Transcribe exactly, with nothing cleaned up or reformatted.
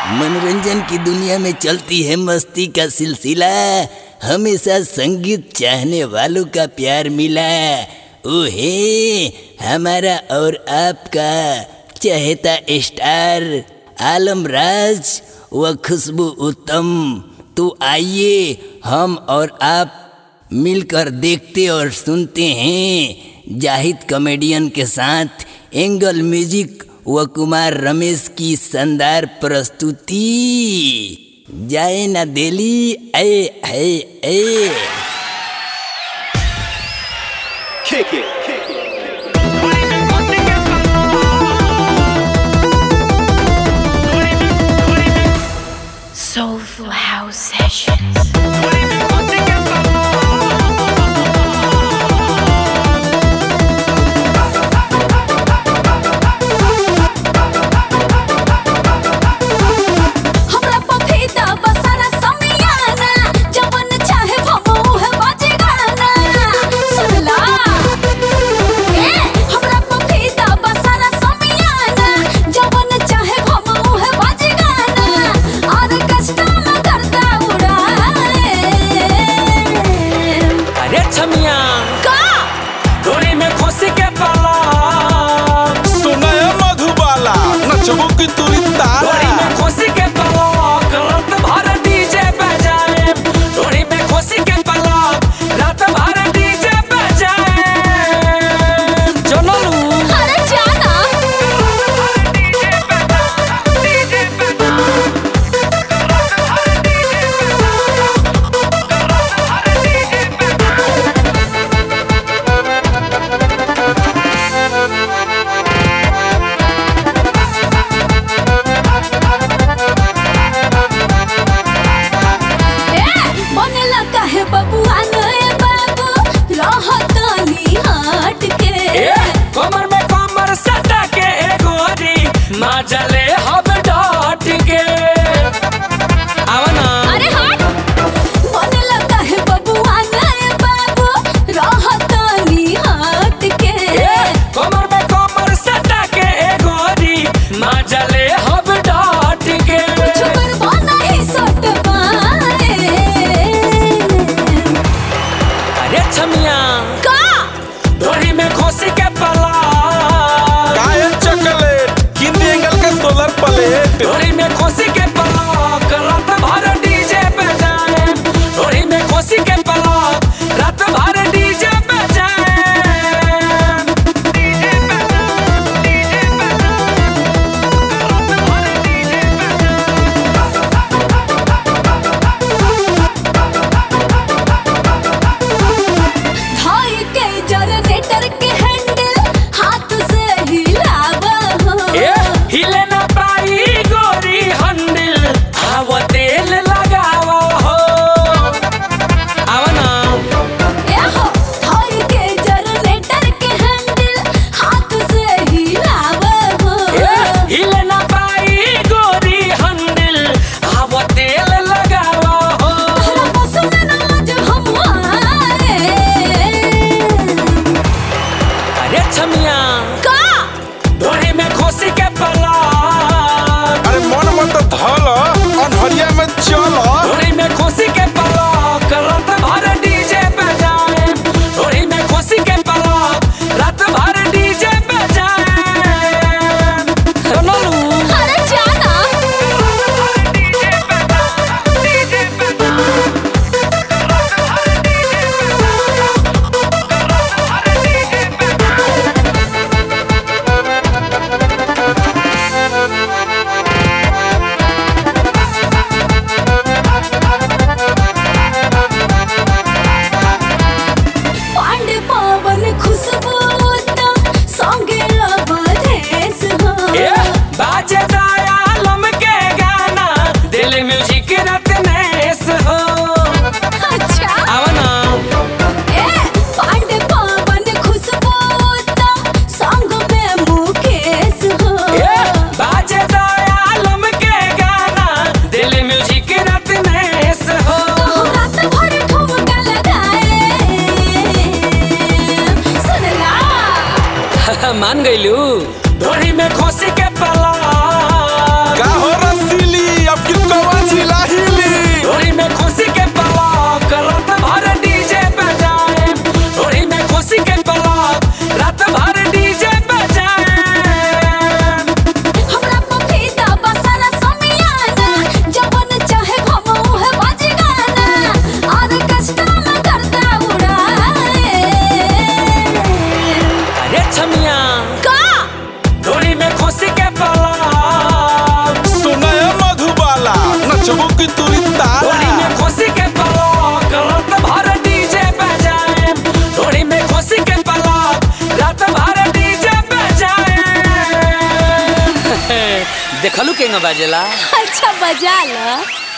मनोरंजन की दुनिया में चलती है मस्ती का सिलसिला। हमेशा संगीत चाहने वालों का प्यार मिला। ओ है हमारा और आपका चहेता स्टार आलम राज व खुशबू उत्तम। तो आइए हम और आप मिलकर देखते और सुनते हैं जाहिद कॉमेडियन के साथ एंगल म्यूजिक व कुमार रमेश की शानदार प्रस्तुति। जाए ना दिली ए ए ए Kick it, kick it. Soulful House Sessions. जले हब डाट के आवना अरे हट मन लगा है बबुआ नए बाबू रहतनी हट के कमर में कमर सटा के गोरी माँ जले हब डाट के छुपर बना ही सट पाए। अरे छमिया का डोरी में खोसी के पला सोलर प्लेट डोरी में खोसी के पलक रात भर डीजे पे जाए। डोरी में खोसी के पलक रात भर डीजे पे जाए। डीजे पे जाए, डीजे पे धाई के जनरेटर के हैंडल हाथ से हिलावा हो। ए हिले तेल लगावा हो आवना एहो धाई के जनरेटर के हैंडल हाथ से हिलावा हो। हिले ना पाई गोरी हंडिल आव तेल लगावा हो। तहरा बस में ना जब हम आए। अरे छमिया का डोरी में खोसी के पला अरे मन मत धल अनहरिया में चल डोरी में खोसी के पला रात भर डीजे पे जाए। डोरी में खोसी के पला रात भर डीजे पे जाए। सुनलू अरे जाना डीजे पे डीजे पे पांडे पवन खुशबू उत्तम संगे अवधेश हो। ए बाजे आलम के गाना दिल म्यूजिक रत्नेश हो अच्छा आवना ए पांडे पवन खुशबू उत्तम संग में मुकेश हो। ए बाजे आलम के गाना दिल म्यूजिक रत्नेश हो रात भर ठुमका लगाए। सुनला मान गईलू डोरी में खोसी के पला का हो रसीली छमिया का डोरी में खोसी के पलक सुनय मधुबाला नचबो की तुरी डोरी तारा में खोसी के पलक रात भर डीजे बजाए डोरी में खोसी के पलक रात भर डीजे बजाए देखलू केंगा बाजेला अच्छा बजा ला।